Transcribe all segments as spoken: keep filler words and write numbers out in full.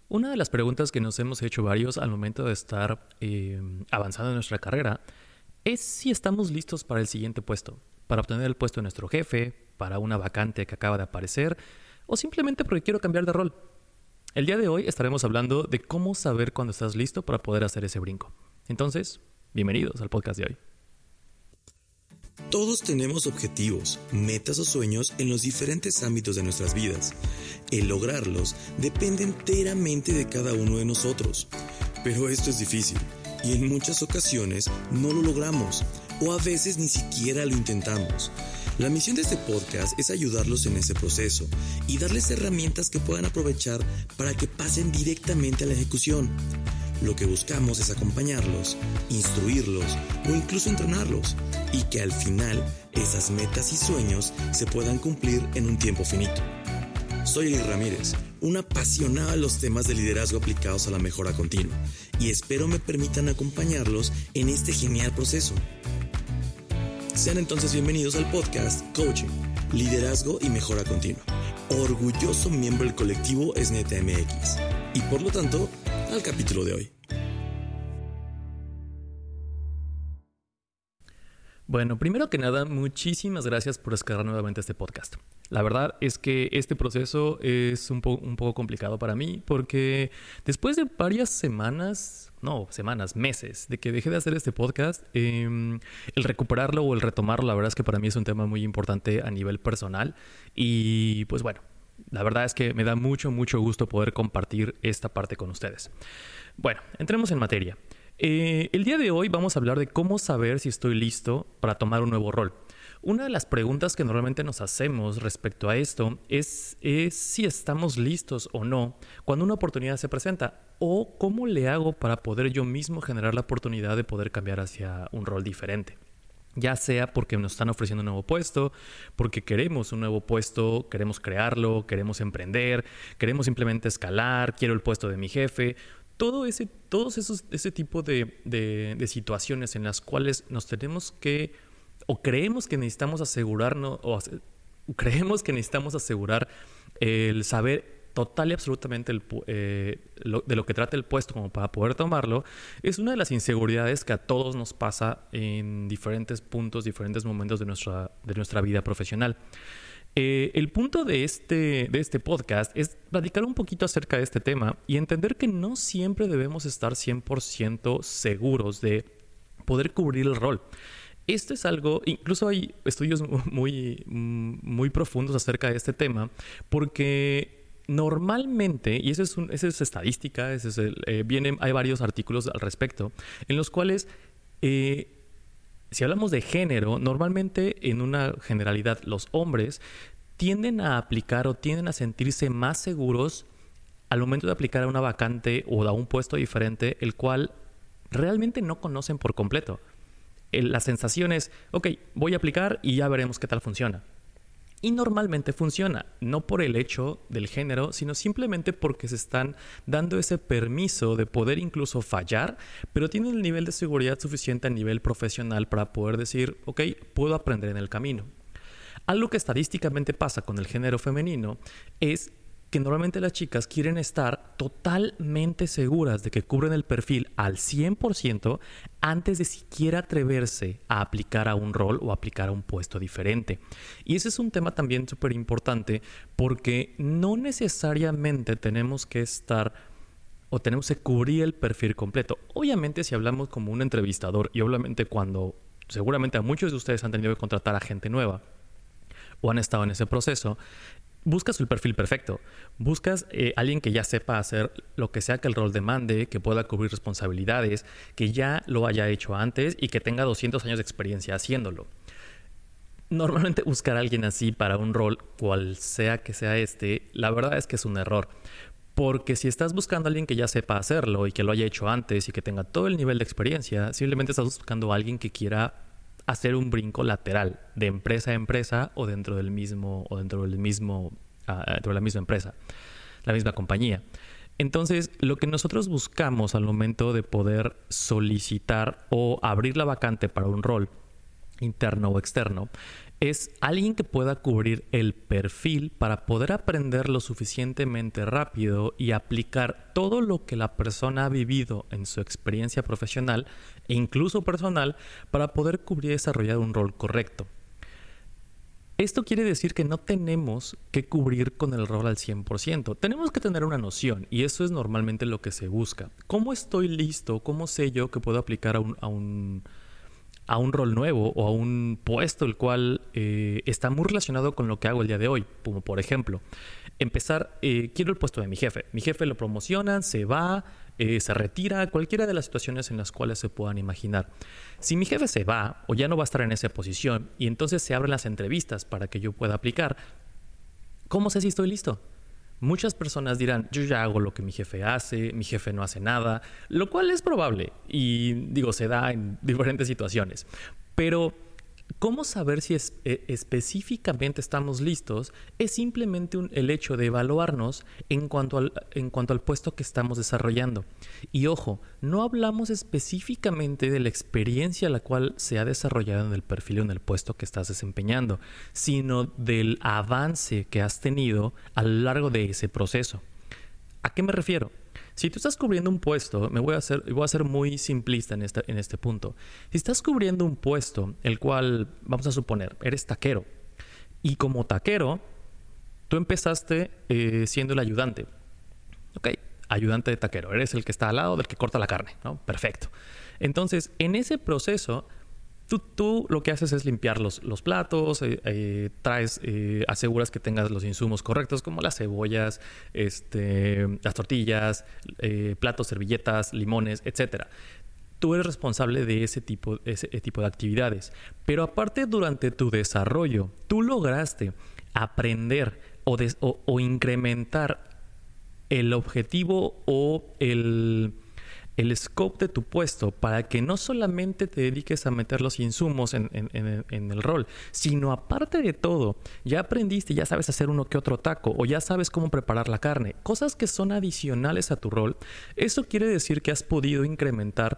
Una de las preguntas que nos hemos hecho varios al momento de estar eh, avanzando en nuestra carrera es si estamos listos para el siguiente puesto, para obtener el puesto de nuestro jefe, para una vacante que acaba de aparecer o simplemente porque quiero cambiar de rol. El día de hoy estaremos hablando de cómo saber cuándo estás listo para poder hacer ese brinco. Entonces, bienvenidos al podcast de hoy. Todos tenemos objetivos, metas o sueños en los diferentes ámbitos de nuestras vidas. El lograrlos depende enteramente de cada uno de nosotros. Pero esto es difícil y en muchas ocasiones no lo logramos o a veces ni siquiera lo intentamos. La misión de este podcast es ayudarlos en ese proceso y darles herramientas que puedan aprovechar para que pasen directamente a la ejecución. Lo que buscamos es acompañarlos, instruirlos o incluso entrenarlos y que al final esas metas y sueños se puedan cumplir en un tiempo finito. Soy Eli Ramírez, un apasionado de los temas de liderazgo aplicados a la mejora continua y espero me permitan acompañarlos en este genial proceso. Sean entonces bienvenidos al podcast Coaching, Liderazgo y Mejora Continua, orgulloso miembro del colectivo SNETA M X y por lo tanto al capítulo de hoy. Bueno, primero que nada, muchísimas gracias por descargar nuevamente este podcast. La verdad es que este proceso es un, po- un poco complicado para mí porque después de varias semanas, no, semanas, meses, de que dejé de hacer este podcast, eh, el recuperarlo o el retomarlo, la verdad es que para mí es un tema muy importante a nivel personal y pues bueno, la verdad es que me da mucho, mucho gusto poder compartir esta parte con ustedes. Bueno, entremos en materia. Eh, el día de hoy vamos a hablar de cómo saber si estoy listo para tomar un nuevo rol. Una de las preguntas que normalmente nos hacemos respecto a esto es, es si estamos listos o no cuando una oportunidad se presenta o cómo le hago para poder yo mismo generar la oportunidad de poder cambiar hacia un rol diferente. Ya sea porque nos están ofreciendo un nuevo puesto, porque queremos un nuevo puesto, queremos crearlo, queremos emprender, queremos simplemente escalar, quiero el puesto de mi jefe. Todo ese, todos esos, ese tipo de, de, de situaciones en las cuales nos tenemos que, o creemos que necesitamos asegurarnos, o creemos que necesitamos asegurar el saber total y absolutamente el, eh, lo, de lo que trata el puesto como para poder tomarlo, es una de las inseguridades que a todos nos pasa en diferentes puntos, diferentes momentos de nuestra, de nuestra vida profesional. Eh, el punto de este, de este podcast es platicar un poquito acerca de este tema y entender que no siempre debemos estar cien por ciento seguros de poder cubrir el rol. Esto es algo, incluso hay estudios muy, muy profundos acerca de este tema, porque normalmente, y eso es, un, eso es estadística, eso es el, eh, vienen, hay varios artículos al respecto, en los cuales eh, si hablamos de género, normalmente en una generalidad los hombres tienden a aplicar o tienden a sentirse más seguros al momento de aplicar a una vacante o a un puesto diferente, el cual realmente no conocen por completo. La sensación es, ok, voy a aplicar y ya veremos qué tal funciona. Y normalmente funciona, no por el hecho del género, sino simplemente porque se están dando ese permiso de poder incluso fallar, pero tienen el nivel de seguridad suficiente a nivel profesional para poder decir, ok, puedo aprender en el camino. Algo que estadísticamente pasa con el género femenino es que normalmente las chicas quieren estar totalmente seguras de que cubren el perfil al cien por ciento antes de siquiera atreverse a aplicar a un rol o aplicar a un puesto diferente. Y ese es un tema también súper importante porque no necesariamente tenemos que estar o tenemos que cubrir el perfil completo. Obviamente si hablamos como un entrevistador y obviamente cuando seguramente a muchos de ustedes han tenido que contratar a gente nueva o han estado en ese proceso, buscas el perfil perfecto. Buscas eh, alguien que ya sepa hacer lo que sea que el rol demande, que pueda cubrir responsabilidades, que ya lo haya hecho antes y que tenga doscientos años de experiencia haciéndolo. Normalmente buscar a alguien así para un rol, cual sea que sea este, la verdad es que es un error. Porque si estás buscando a alguien que ya sepa hacerlo y que lo haya hecho antes y que tenga todo el nivel de experiencia, simplemente estás buscando a alguien que quiera hacer un brinco lateral de empresa a empresa o dentro del mismo o dentro del mismo uh, dentro de la misma empresa, la misma compañía. Entonces, lo que nosotros buscamos al momento de poder solicitar o abrir la vacante para un rol interno o externo Es alguien que pueda cubrir el perfil para poder aprender lo suficientemente rápido y aplicar todo lo que la persona ha vivido en su experiencia profesional e incluso personal para poder cubrir y desarrollar un rol correcto. Esto quiere decir que no tenemos que cubrir con el rol al cien por ciento. Tenemos que tener una noción y eso es normalmente lo que se busca. ¿Cómo estoy listo? ¿Cómo sé yo que puedo aplicar a un... A un a un rol nuevo o a un puesto el cual eh, está muy relacionado con lo que hago el día de hoy? Como por ejemplo, empezar, eh, quiero el puesto de mi jefe. Mi jefe lo promocionan, se va, eh, se retira, cualquiera de las situaciones en las cuales se puedan imaginar. Si mi jefe se va o ya no va a estar en esa posición y entonces se abren las entrevistas para que yo pueda aplicar, ¿cómo sé si estoy listo? Muchas personas dirán, yo ya hago lo que mi jefe hace, mi jefe no hace nada, lo cual es probable y digo, se da en diferentes situaciones. Pero ¿cómo saber si es, eh, específicamente estamos listos? Es simplemente un, el hecho de evaluarnos en cuanto, al, en cuanto al puesto que estamos desarrollando. Y ojo, no hablamos específicamente de la experiencia la cual se ha desarrollado en el perfil o en el puesto que estás desempeñando, sino del avance que has tenido a lo largo de ese proceso. ¿A qué me refiero? Si tú estás cubriendo un puesto, me voy a hacer, voy a ser muy simplista en este, en este punto. Si estás cubriendo un puesto, el cual, vamos a suponer, eres taquero, y como taquero, tú empezaste eh, siendo el ayudante. Ok, ayudante de taquero, eres el que está al lado del que corta la carne, ¿no? Perfecto. Entonces, en ese proceso, Tú, tú lo que haces es limpiar los, los platos, eh, eh, traes, eh, aseguras que tengas los insumos correctos como las cebollas, este, las tortillas, eh, platos, servilletas, limones, etcétera. Tú eres responsable de ese tipo, ese tipo de actividades. Pero aparte, durante tu desarrollo, tú lograste aprender o, des, o, o incrementar el objetivo o el... el scope de tu puesto para que no solamente te dediques a meter los insumos en, en, en, en el rol, sino aparte de todo, ya aprendiste, ya sabes hacer uno que otro taco o ya sabes cómo preparar la carne, cosas que son adicionales a tu rol. Eso quiere decir que has podido incrementar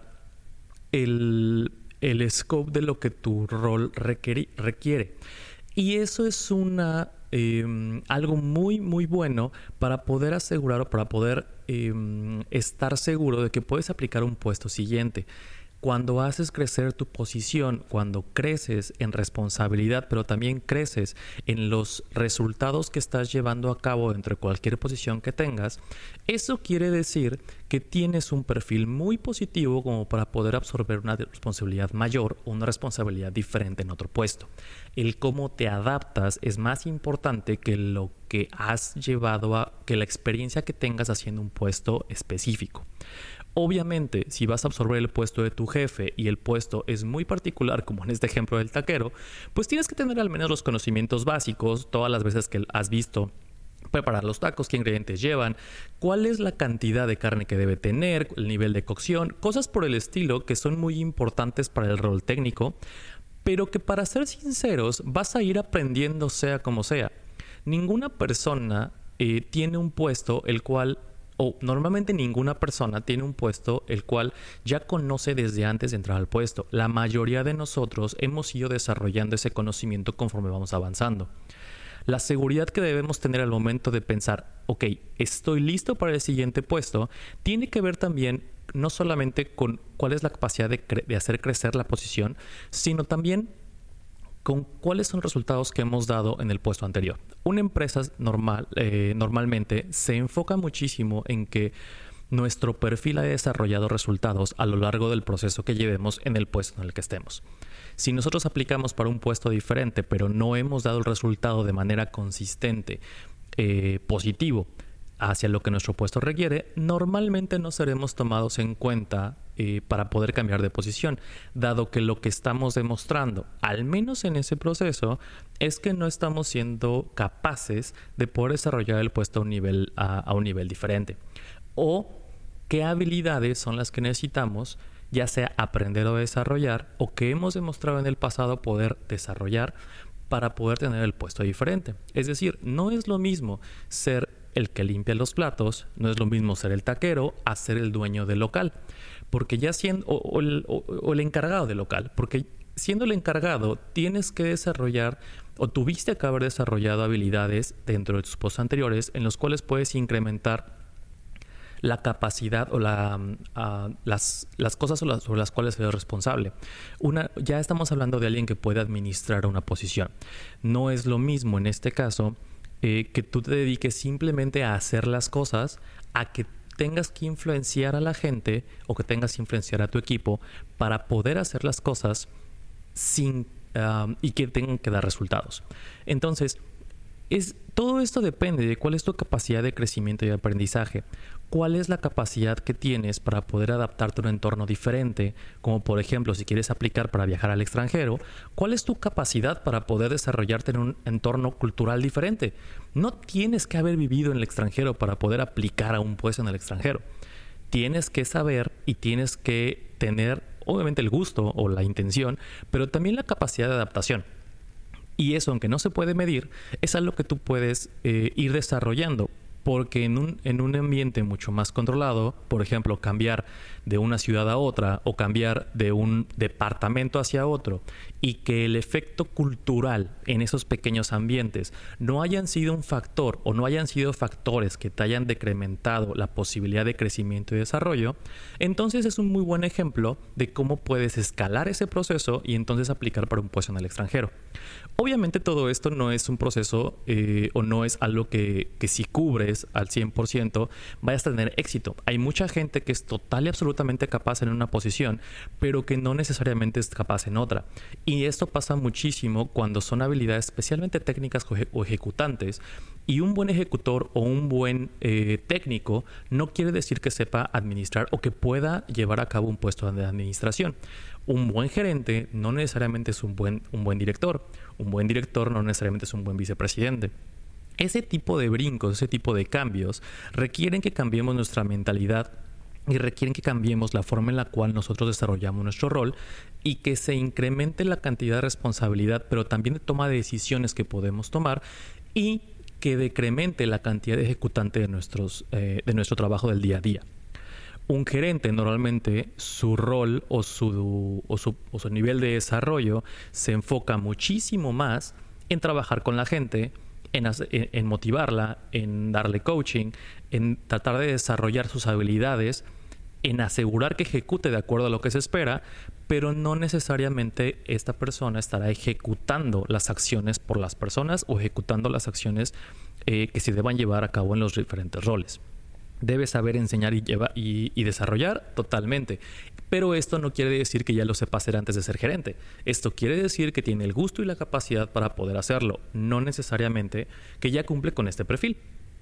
el, el scope de lo que tu rol requiere. requiere. Y eso es una... Eh, algo muy muy bueno para poder asegurar o para poder eh, estar seguro de que puedes aplicar un puesto siguiente. Cuando haces crecer tu posición, cuando creces en responsabilidad, pero también creces en los resultados que estás llevando a cabo dentro de cualquier posición que tengas, eso quiere decir que tienes un perfil muy positivo como para poder absorber una responsabilidad mayor o una responsabilidad diferente en otro puesto. El cómo te adaptas es más importante que lo que has llevado a, que la experiencia que tengas haciendo un puesto específico. Obviamente, si vas a absorber el puesto de tu jefe y el puesto es muy particular, como en este ejemplo del taquero, pues tienes que tener al menos los conocimientos básicos, todas las veces que has visto preparar los tacos, qué ingredientes llevan, cuál es la cantidad de carne que debe tener, el nivel de cocción, cosas por el estilo que son muy importantes para el rol técnico, pero que para ser sinceros vas a ir aprendiendo sea como sea. Ninguna persona eh, tiene un puesto el cual... o normalmente ninguna persona tiene un puesto el cual ya conoce desde antes de entrar al puesto. La mayoría de nosotros hemos ido desarrollando ese conocimiento conforme vamos avanzando. La seguridad que debemos tener al momento de pensar, ok, estoy listo para el siguiente puesto, tiene que ver también no solamente con cuál es la capacidad de, cre- de hacer crecer la posición, sino también con cuáles son los resultados que hemos dado en el puesto anterior. Una empresa normal, eh, normalmente se enfoca muchísimo en que nuestro perfil haya desarrollado resultados a lo largo del proceso que llevemos en el puesto en el que estemos. Si nosotros aplicamos para un puesto diferente, pero no hemos dado el resultado de manera consistente, eh, positivo, hacia lo que nuestro puesto requiere, normalmente no seremos tomados en cuenta eh, para poder cambiar de posición, dado que lo que estamos demostrando, al menos en ese proceso, es que no estamos siendo capaces de poder desarrollar el puesto a un nivel, a, a un nivel diferente. O qué habilidades son las que necesitamos, ya sea aprender o desarrollar, o que hemos demostrado en el pasado poder desarrollar para poder tener el puesto diferente. Es decir, no es lo mismo ser el que limpia los platos, no es lo mismo ser el taquero a ser el dueño del local, porque ya siendo, o, o, el, o, o el encargado del local, porque siendo el encargado, tienes que desarrollar o tuviste que haber desarrollado habilidades dentro de tus puestos anteriores en los cuales puedes incrementar la capacidad o la, uh, las, las cosas sobre las, sobre las cuales eres responsable. Una, ya estamos hablando de alguien que puede administrar una posición. No es lo mismo en este caso eh, que tú te dediques simplemente a hacer las cosas, a que tengas que influenciar a la gente o que tengas que influenciar a tu equipo para poder hacer las cosas sin uh, y que tengan que dar resultados. Entonces, es, todo esto depende de cuál es tu capacidad de crecimiento y de aprendizaje. ¿Cuál es la capacidad que tienes para poder adaptarte a un entorno diferente? Como por ejemplo, si quieres aplicar para viajar al extranjero, ¿cuál es tu capacidad para poder desarrollarte en un entorno cultural diferente? No tienes que haber vivido en el extranjero para poder aplicar a un puesto en el extranjero. Tienes que saber y tienes que tener, obviamente, el gusto o la intención, pero también la capacidad de adaptación. Y eso, aunque no se puede medir, es algo que tú puedes eh, ir desarrollando. Porque en un, en un ambiente mucho más controlado, por ejemplo, cambiar de una ciudad a otra o cambiar de un departamento hacia otro, y que el efecto cultural en esos pequeños ambientes no hayan sido un factor o no hayan sido factores que te hayan decrementado la posibilidad de crecimiento y desarrollo, entonces es un muy buen ejemplo de cómo puedes escalar ese proceso y entonces aplicar para un puesto en el extranjero. Obviamente todo esto no es un proceso eh, o no es algo que, que si cubres al cien por ciento vayas a tener éxito. Hay mucha gente que es total y absolutamente capaz en una posición, pero que no necesariamente es capaz en otra. Y esto pasa muchísimo cuando son habilidades especialmente técnicas o ejecutantes. Y un buen ejecutor o un buen eh, técnico no quiere decir que sepa administrar o que pueda llevar a cabo un puesto de administración. Un buen gerente no necesariamente es un buen, un buen director. Un buen director no necesariamente es un buen vicepresidente. Ese tipo de brincos, ese tipo de cambios requieren que cambiemos nuestra mentalidad y requieren que cambiemos la forma en la cual nosotros desarrollamos nuestro rol y que se incremente la cantidad de responsabilidad, pero también de toma de decisiones que podemos tomar y que decremente la cantidad de ejecutante de, nuestros, eh, de nuestro trabajo del día a día. Un gerente normalmente su rol o su, o, su, o su nivel de desarrollo se enfoca muchísimo más en trabajar con la gente, en, hacer, en, en motivarla, en darle coaching, en tratar de desarrollar sus habilidades, en asegurar que ejecute de acuerdo a lo que se espera, pero no necesariamente esta persona estará ejecutando las acciones por las personas o ejecutando las acciones eh, que se deban llevar a cabo en los diferentes roles. Debe saber enseñar y, lleva, y, y desarrollar totalmente. Pero esto no quiere decir que ya lo sepa hacer antes de ser gerente. Esto quiere decir que tiene el gusto y la capacidad para poder hacerlo. No necesariamente que ya cumple con este perfil.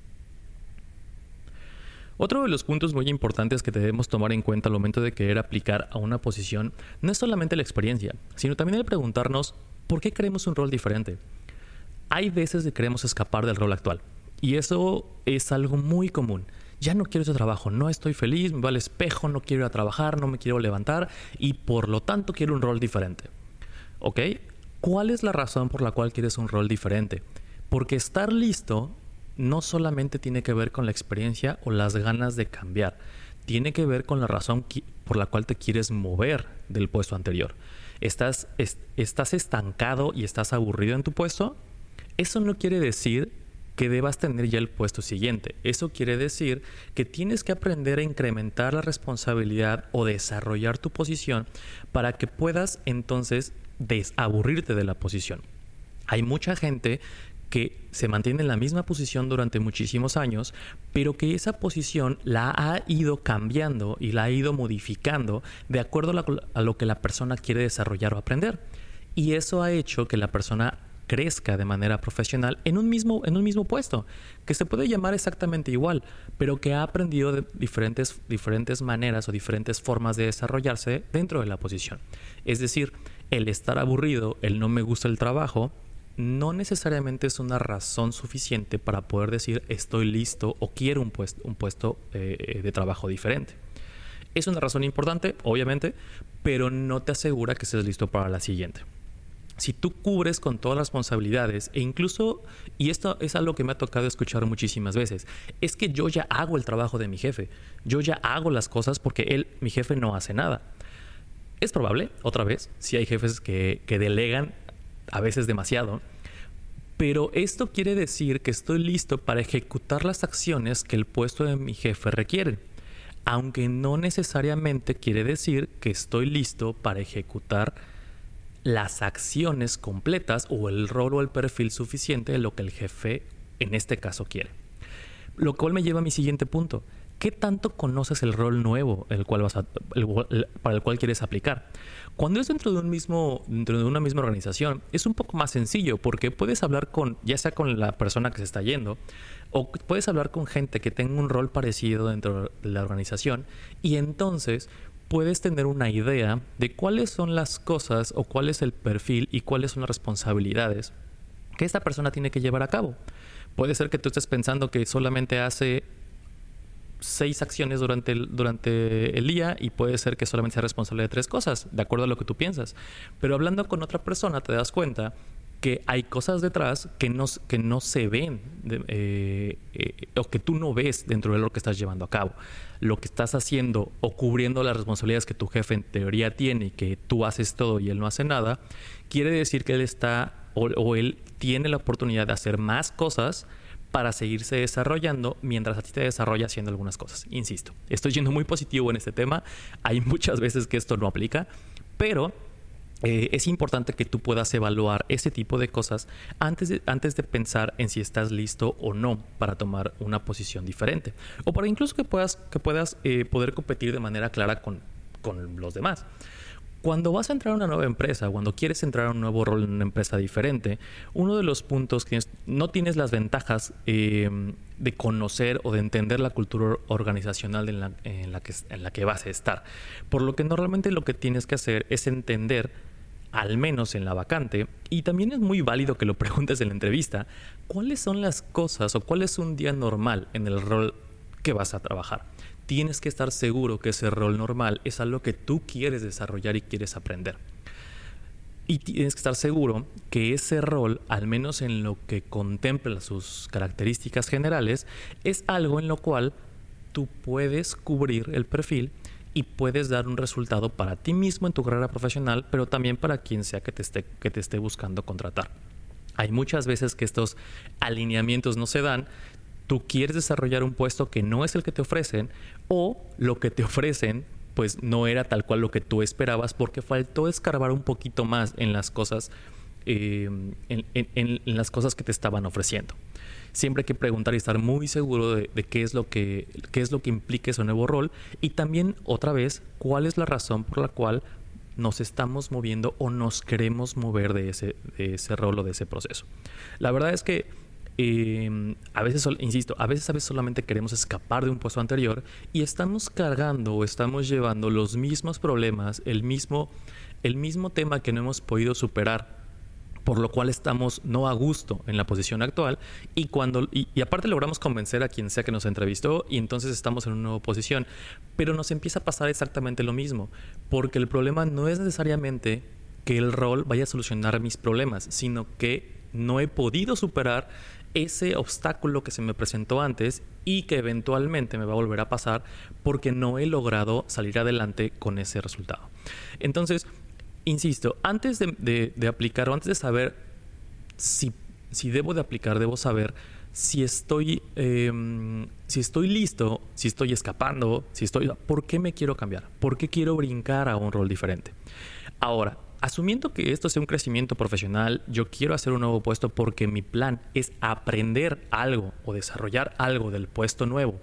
Otro de los puntos muy importantes que debemos tomar en cuenta al momento de querer aplicar a una posición no es solamente la experiencia, sino también el preguntarnos ¿por qué queremos un rol diferente? Hay veces que queremos escapar del rol actual. Y eso es algo muy común. Ya no quiero ese trabajo, no estoy feliz, me va al espejo, no quiero ir a trabajar, no me quiero levantar y por lo tanto quiero un rol diferente. ¿Ok? ¿Cuál es la razón por la cual quieres un rol diferente? Porque estar listo no solamente tiene que ver con la experiencia o las ganas de cambiar. Tiene que ver con la razón por la cual te quieres mover del puesto anterior. ¿Estás, est- estás estancado y estás aburrido en tu puesto? Eso no quiere decir que debas tener ya el puesto siguiente. Eso quiere decir que tienes que aprender a incrementar la responsabilidad o desarrollar tu posición para que puedas entonces desaburrirte de la posición. Hay mucha gente que se mantiene en la misma posición durante muchísimos años, pero que esa posición la ha ido cambiando y la ha ido modificando de acuerdo a, la, a lo que la persona quiere desarrollar o aprender. Y eso ha hecho que la persona crezca de manera profesional en un mismo, en un mismo puesto, que se puede llamar exactamente igual, pero que ha aprendido de diferentes, diferentes maneras o diferentes formas de desarrollarse dentro de la posición. Es decir, el estar aburrido, el no me gusta el trabajo, no necesariamente es una razón suficiente para poder decir estoy listo o quiero un puesto, un puesto eh, de trabajo diferente. Es una razón importante, obviamente, pero no te asegura que estés listo para la siguiente. Si tú cubres con todas las responsabilidades e incluso, y esto es algo que me ha tocado escuchar muchísimas veces, es que yo ya hago el trabajo de mi jefe, yo ya hago las cosas porque él, mi jefe, no hace nada. Es probable, otra vez, si hay jefes que, que delegan a veces demasiado, pero esto quiere decir que estoy listo para ejecutar las acciones que el puesto de mi jefe requiere, aunque no necesariamente quiere decir que estoy listo para ejecutar las acciones completas o el rol o el perfil suficiente de lo que el jefe en este caso quiere. Lo cual me lleva a mi siguiente punto. ¿Qué tanto conoces el rol nuevo el cual vas a, el, el, para el cual quieres aplicar? Cuando es dentro de un mismo, dentro de una misma organización, es un poco más sencillo porque puedes hablar con, ya sea con la persona que se está yendo, o puedes hablar con gente que tenga un rol parecido dentro de la organización, y entonces puedes tener una idea de cuáles son las cosas o cuál es el perfil y cuáles son las responsabilidades que esta persona tiene que llevar a cabo. Puede ser que tú estés pensando que solamente hace seis acciones durante el, durante el día y puede ser que solamente sea responsable de tres cosas, de acuerdo a lo que tú piensas. Pero hablando con otra persona te das cuenta que hay cosas detrás que no, que no se ven de, eh, eh, o que tú no ves dentro de lo que estás llevando a cabo. Lo que estás haciendo o cubriendo las responsabilidades que tu jefe en teoría tiene y que tú haces todo y él no hace nada, quiere decir que él está o, o él tiene la oportunidad de hacer más cosas para seguirse desarrollando mientras a ti te desarrolla haciendo algunas cosas. Insisto, estoy yendo muy positivo en este tema. Hay muchas veces que esto no aplica, pero eh, es importante que tú puedas evaluar ese tipo de cosas antes de, antes de pensar en si estás listo o no para tomar una posición diferente. O para incluso que puedas, que puedas eh, poder competir de manera clara con, con los demás. Cuando vas a entrar a una nueva empresa, cuando quieres entrar a un nuevo rol en una empresa diferente, uno de los puntos que no tienes las ventajas eh, de conocer o de entender la cultura organizacional en la, en, la que, en la que vas a estar. Por lo que normalmente lo que tienes que hacer es entender, al menos en la vacante, y también es muy válido que lo preguntes en la entrevista, cuáles son las cosas o cuál es un día normal en el rol que vas a trabajar. Tienes que estar seguro que ese rol normal es algo que tú quieres desarrollar y quieres aprender. Y tienes que estar seguro que ese rol, al menos en lo que contempla sus características generales, es algo en lo cual tú puedes cubrir el perfil y puedes dar un resultado para ti mismo en tu carrera profesional, pero también para quien sea que te esté, que te esté buscando contratar. Hay muchas veces que estos alineamientos no se dan. Tú quieres desarrollar un puesto que no es el que te ofrecen, o lo que te ofrecen pues no era tal cual lo que tú esperabas porque faltó escarbar un poquito más en las cosas eh, en, en, en las cosas que te estaban ofreciendo. Siempre hay que preguntar y estar muy seguro de, de qué es lo que qué es lo que implica ese nuevo rol, y también otra vez cuál es la razón por la cual nos estamos moviendo o nos queremos mover de ese, de ese rol o de ese proceso. La verdad es que Eh, a veces, insisto, a veces, a veces solamente queremos escapar de un puesto anterior y estamos cargando o estamos llevando los mismos problemas, el mismo, el mismo tema que no hemos podido superar, por lo cual estamos no a gusto en la posición actual, y cuando y, y aparte logramos convencer a quien sea que nos entrevistó y entonces estamos en una nueva posición, pero nos empieza a pasar exactamente lo mismo, porque el problema no es necesariamente que el rol vaya a solucionar mis problemas, sino que no he podido superar ese obstáculo que se me presentó antes y que eventualmente me va a volver a pasar porque no he logrado salir adelante con ese resultado. Entonces, insisto, antes de, de, de aplicar o antes de saber si, si debo de aplicar, debo saber si estoy, eh, si estoy listo, si estoy escapando, si estoy, ¿por qué me quiero cambiar? ¿Por qué quiero brincar a un rol diferente? Ahora, asumiendo que esto sea un crecimiento profesional, yo quiero hacer un nuevo puesto porque mi plan es aprender algo o desarrollar algo del puesto nuevo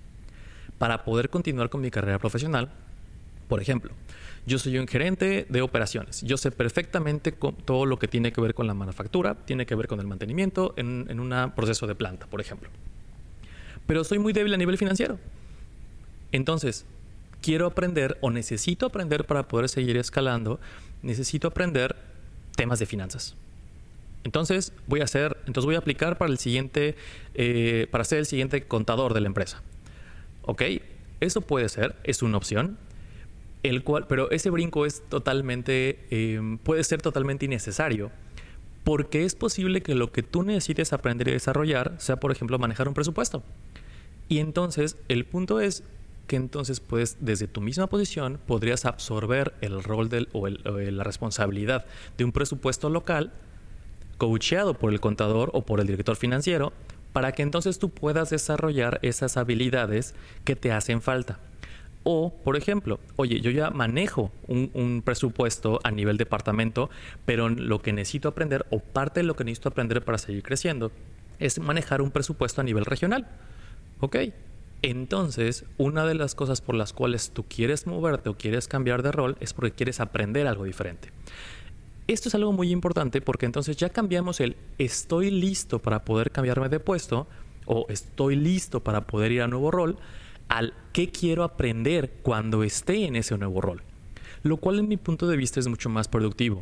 para poder continuar con mi carrera profesional. Por ejemplo, yo soy un gerente de operaciones. Yo sé perfectamente con todo lo que tiene que ver con la manufactura, tiene que ver con el mantenimiento en, en un proceso de planta, por ejemplo. Pero soy muy débil a nivel financiero. Entonces, quiero aprender o necesito aprender para poder seguir escalando, necesito aprender temas de finanzas. Entonces voy a hacer, entonces voy a aplicar para el siguiente, eh, para ser el siguiente contador de la empresa. ¿Ok? Eso puede ser, es una opción, el cual, pero ese brinco es totalmente, eh, puede ser totalmente innecesario, porque es posible que lo que tú necesites aprender y desarrollar sea, por ejemplo, manejar un presupuesto. Y entonces el punto es, que entonces puedes, desde tu misma posición, podrías absorber el rol del, o, el, o la responsabilidad de un presupuesto local, coacheado por el contador o por el director financiero, para que entonces tú puedas desarrollar esas habilidades que te hacen falta. O, por ejemplo, oye, yo ya manejo un, un presupuesto a nivel departamento, pero lo que necesito aprender, o parte de lo que necesito aprender para seguir creciendo, es manejar un presupuesto a nivel regional. ¿Ok? Entonces, una de las cosas por las cuales tú quieres moverte o quieres cambiar de rol es porque quieres aprender algo diferente. Esto es algo muy importante porque entonces ya cambiamos el estoy listo para poder cambiarme de puesto o estoy listo para poder ir a nuevo rol al qué quiero aprender cuando esté en ese nuevo rol. Lo cual en mi punto de vista es mucho más productivo.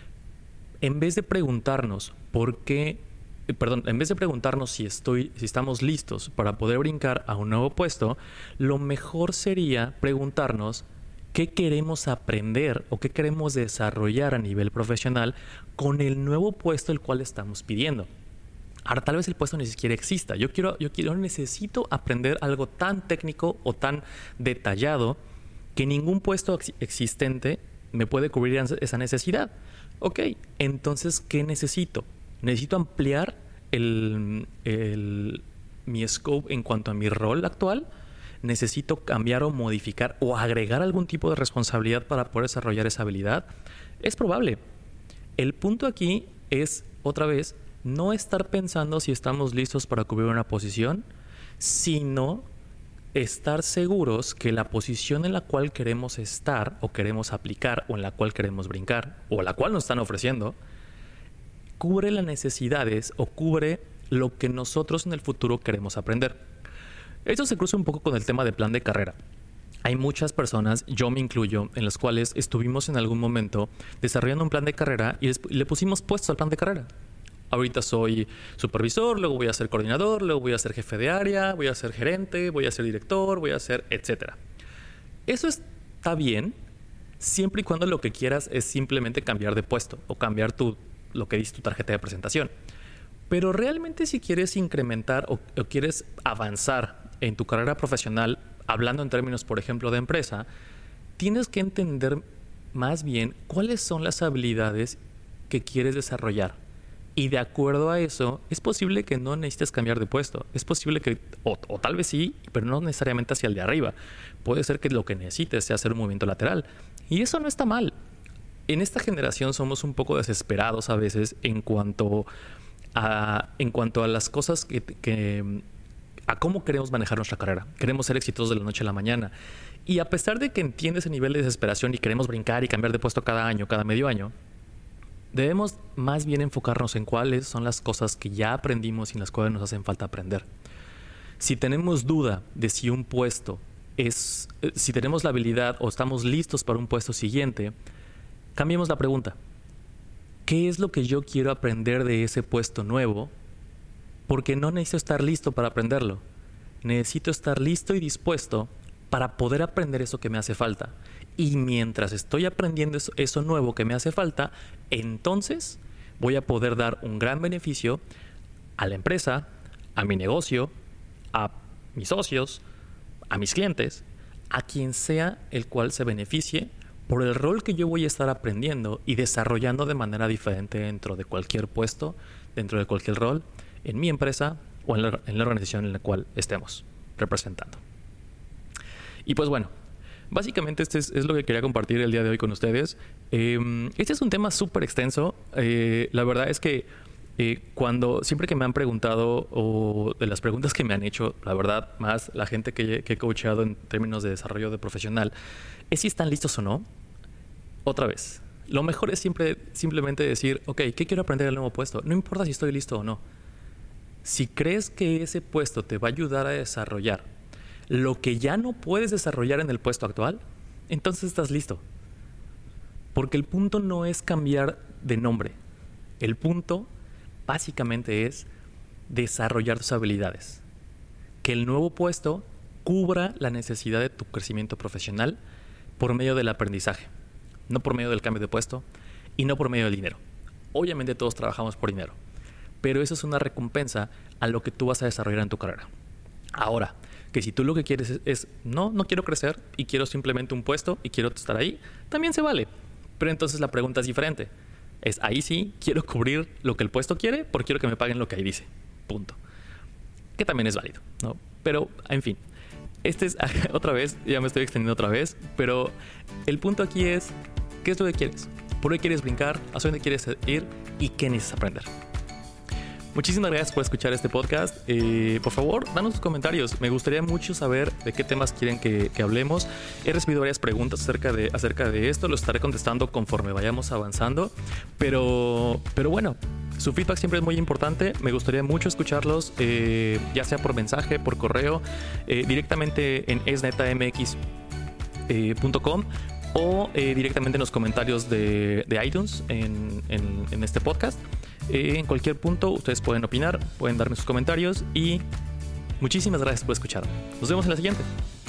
En vez de preguntarnos por qué, perdón, en vez de preguntarnos si estoy, si estamos listos para poder brincar a un nuevo puesto, lo mejor sería preguntarnos qué queremos aprender o qué queremos desarrollar a nivel profesional con el nuevo puesto el cual estamos pidiendo. Ahora, tal vez el puesto ni siquiera exista. Yo quiero, yo quiero, necesito aprender algo tan técnico o tan detallado que ningún puesto ex- existente me puede cubrir esa necesidad. Ok, entonces, ¿qué necesito? Necesito ampliar el, el, mi scope en cuanto a mi rol actual. Necesito cambiar o modificar o agregar algún tipo de responsabilidad para poder desarrollar esa habilidad. Es probable. El punto aquí es, otra vez, no estar pensando si estamos listos para cubrir una posición, sino estar seguros que la posición en la cual queremos estar o queremos aplicar o en la cual queremos brincar o la cual nos están ofreciendo, cubre las necesidades o cubre lo que nosotros en el futuro queremos aprender. Esto se cruza un poco con el tema de plan de carrera. Hay muchas personas, yo me incluyo, en las cuales estuvimos en algún momento desarrollando un plan de carrera y le pusimos puestos al plan de carrera. Ahorita soy supervisor, luego voy a ser coordinador, luego voy a ser jefe de área, voy a ser gerente, voy a ser director, voy a ser etcétera. Eso está bien siempre y cuando lo que quieras es simplemente cambiar de puesto o cambiar tu, lo que dice tu tarjeta de presentación. Pero realmente si quieres incrementar o, o quieres avanzar en tu carrera profesional, hablando en términos, por ejemplo, de empresa, tienes que entender más bien cuáles son las habilidades que quieres desarrollar. Y de acuerdo a eso, es posible que no necesites cambiar de puesto. Es posible que, o, o tal vez sí, pero no necesariamente hacia el de arriba. Puede ser que lo que necesites sea hacer un movimiento lateral. Y eso no está mal. En esta generación somos un poco desesperados a veces en cuanto a, en cuanto a las cosas que, que... a cómo queremos manejar nuestra carrera. Queremos ser exitosos de la noche a la mañana. Y a pesar de que entiendes el nivel de desesperación y queremos brincar y cambiar de puesto cada año, cada medio año, debemos más bien enfocarnos en cuáles son las cosas que ya aprendimos y en las cuales nos hacen falta aprender. Si tenemos duda de si un puesto es, si tenemos la habilidad o estamos listos para un puesto siguiente, cambiemos la pregunta. ¿Qué es lo que yo quiero aprender de ese puesto nuevo? Porque no necesito estar listo para aprenderlo. Necesito estar listo y dispuesto para poder aprender eso que me hace falta. Y mientras estoy aprendiendo eso, eso nuevo que me hace falta, entonces voy a poder dar un gran beneficio a la empresa, a mi negocio, a mis socios, a mis clientes, a quien sea el cual se beneficie por el rol que yo voy a estar aprendiendo y desarrollando de manera diferente dentro de cualquier puesto, dentro de cualquier rol, en mi empresa o en la, en la organización en la cual estemos representando. Y pues bueno, básicamente este es, es lo que quería compartir el día de hoy con ustedes. Eh, este es un tema súper extenso. Eh, la verdad es que eh, cuando siempre que me han preguntado o de las preguntas que me han hecho, la verdad, más la gente que, que he coachado en términos de desarrollo de profesional, es si están listos o no. Otra vez, lo mejor es siempre simplemente decir, ok, ¿qué quiero aprender del nuevo puesto? No importa si estoy listo o no. Si crees que ese puesto te va a ayudar a desarrollar lo que ya no puedes desarrollar en el puesto actual, entonces estás listo. Porque el punto no es cambiar de nombre. El punto básicamente es desarrollar tus habilidades. Que el nuevo puesto cubra la necesidad de tu crecimiento profesional por medio del aprendizaje, no por medio del cambio de puesto y no por medio del dinero. Obviamente todos trabajamos por dinero, pero eso es una recompensa a lo que tú vas a desarrollar en tu carrera. Ahora, que si tú lo que quieres es, es no, no quiero crecer y quiero simplemente un puesto y quiero estar ahí, también se vale. Pero entonces la pregunta es diferente. Es ahí sí, quiero cubrir lo que el puesto quiere porque quiero que me paguen lo que ahí dice. Punto. Que también es válido, ¿no? Pero, en fin. Este es, otra vez, ya me estoy extendiendo otra vez, pero el punto aquí es, ¿qué es lo que quieres? ¿Por qué quieres brincar? ¿Hacia dónde quieres ir? ¿Y qué necesitas aprender? Muchísimas gracias por escuchar este podcast. Eh, por favor, danos sus comentarios. Me gustaría mucho saber de qué temas quieren que, que hablemos. He recibido varias preguntas acerca de, acerca de esto. Lo estaré contestando conforme vayamos avanzando. Pero, pero bueno, su feedback siempre es muy importante. Me gustaría mucho escucharlos, eh, ya sea por mensaje, por correo, eh, directamente en esnetamx punto com o eh, directamente en los comentarios de, de iTunes en, en, en este podcast. Eh, en cualquier punto ustedes pueden opinar, pueden darme sus comentarios y muchísimas gracias por escuchar. Nos vemos en la siguiente.